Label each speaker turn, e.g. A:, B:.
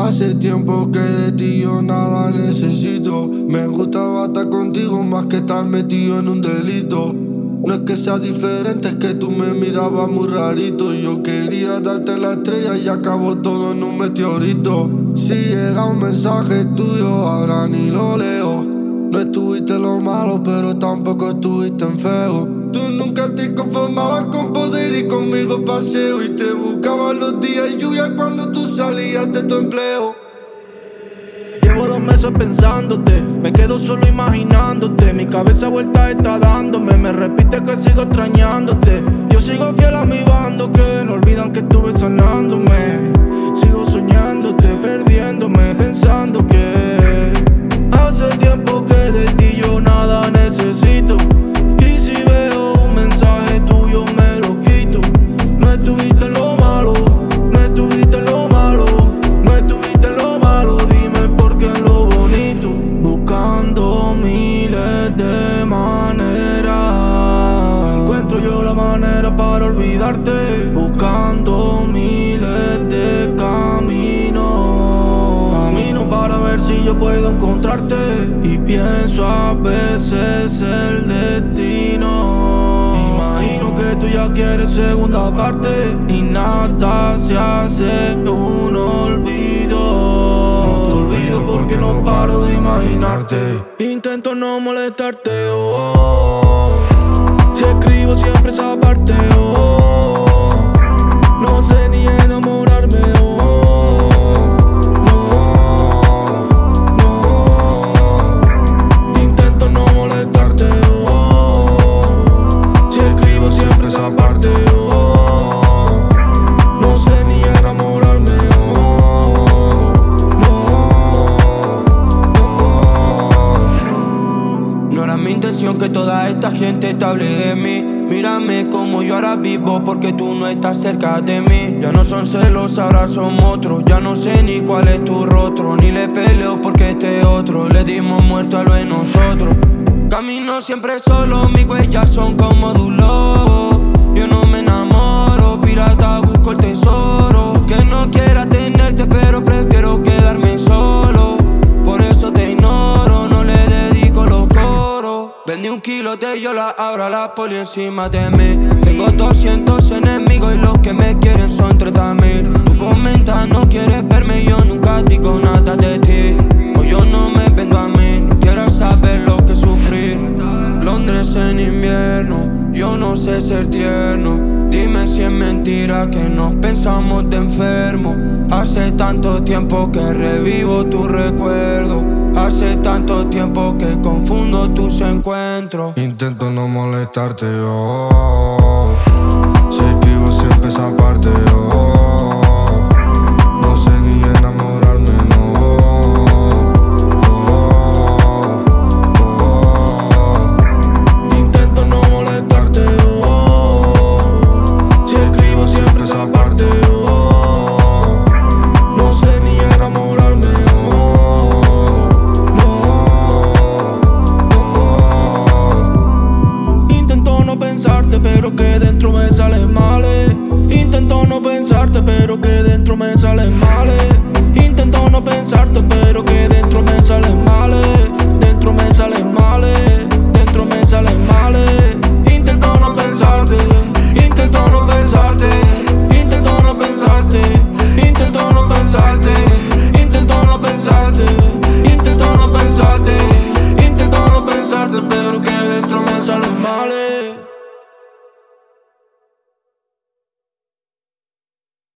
A: Hace tiempo que de ti yo nada necesito. Me gustaba estar contigo más que estar metido en un delito. No es que sea diferente, es que tú me mirabas muy rarito. Y yo quería darte la estrella y acabó todo en un meteorito. Si llega un mensaje tuyo, ahora ni lo leo. No estuviste en lo malo, pero tampoco estuviste en feo. Tú nunca te conformabas con poder ir conmigo paseo. Y te buscaba los días lluvia cuando tú salías de tu empleo.
B: Llevo 2 meses pensándote, me quedo solo imaginándote. Mi cabeza vuelta está dándome, me repite que sigo extrañándote. Yo sigo fiel a mi bando, que no olvidan que estuve sanándome. Sigo soñándote, perdiéndome, pensando que hace tiempo que de ti yo nada necesito. Y si veo un mensaje tuyo me lo quito. No estuviste en lo malo, no estuviste en lo malo, no estuviste en lo malo. Dime por qué en lo bonito. Buscando miles de maneras, encuentro yo la manera para olvidarte. Buscando miles de caminos para ver si yo puedo encontrarte. Y pienso a veces el destino. Imagino que tú ya quieres segunda parte y nada se hace un olvido. No te olvido porque no paro de imaginarte. Intento no molestarte, oh. Si escribo siempre esa parte, oh. No sé ni enamorarme, oh. Que toda esta gente te hable de mí. Mírame como yo ahora vivo porque tú no estás cerca de mí. Ya no son celos, ahora son otros. Ya no sé ni cuál es tu rostro. Ni le peleo porque este otro le dimos muerto a lo de nosotros. Camino siempre solo, mis huellas son como de un lobo. Yo no me enamoro, pirata busco el tesoro. Que no quiera tenerte pero prefiero quedarme solo. Por eso te ignoro, no le dedico los coros. Vendí 1 kilo de yola, ahora la poli encima de mí. Tengo 200 enemigos y los que me quieren son 30.000. Tú comentas, no quieres verme, yo nunca digo nada de ti. O yo no me vendo a mí, no quiero saber lo que sufrí. Londres en invierno, yo no sé ser tierno. Dime si es mentira que nos pensamos de enfermo. Hace tanto tiempo que revivo tu recuerdo. Hace tanto tiempo que confundo tus encuentros.
A: Intento no molestarte, oh. Si escribo siempre esa parte, oh. No sé ni enamorarme, no.
B: Intento no molestarte, oh. Si escribo siempre esa parte, oh. No sé ni enamorarme, pero que dentro me salen males. Intento no pensarte, pero que dentro me salen males. Intento no pensarte, pero que dentro me salen males. Dentro me salen males, dentro me salen males. Intento no pensarte, intento no pensarte, intento no pensarte, intento no pensarte, intento no pensarte, intento no pensarte, intento no pensarte, pero que dentro me salen males.